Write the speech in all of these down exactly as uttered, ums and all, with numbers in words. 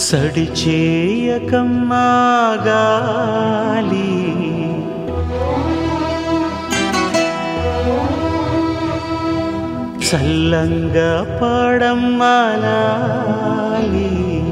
సడి చేయకమ్మా గాలి, చల్లంగా పాడమ్మా లాలి.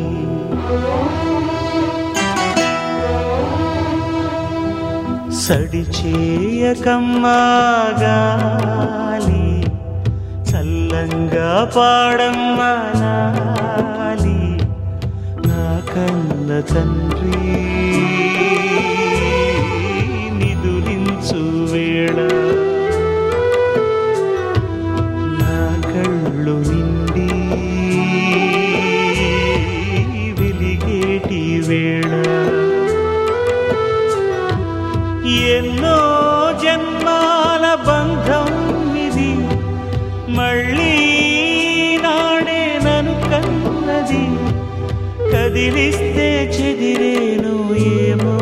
సడి చేయకమ్మా గాలి, చల్లంగా పాడమ్మా లాలి. నా కన్న తండ్రి నిదురించు వేళ, నా కళ్ళు నిండి వెలిగేటి వేళ. ఎన్నో జన్మాల బంధం ఇది, మళ్ళీ నాడే నన్ను కన్నది. కదిలిస్తే చెదిరేను ఏమో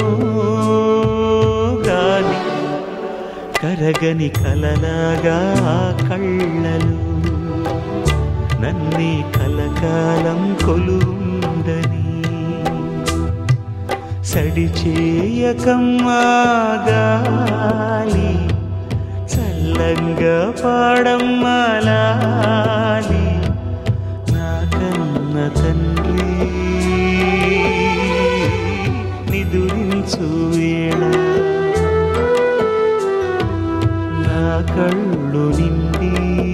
గాలి, కరగని కలలాగా కళ్ళలు నన్నే కలకాలం కొలుండని. సడి చేయకమ్మా గాలి, చల్లంగా పాడమ్మా లాలి. నా కన్న తండ్రి నిదురించు వేళ, నా కళ్ళు నిండి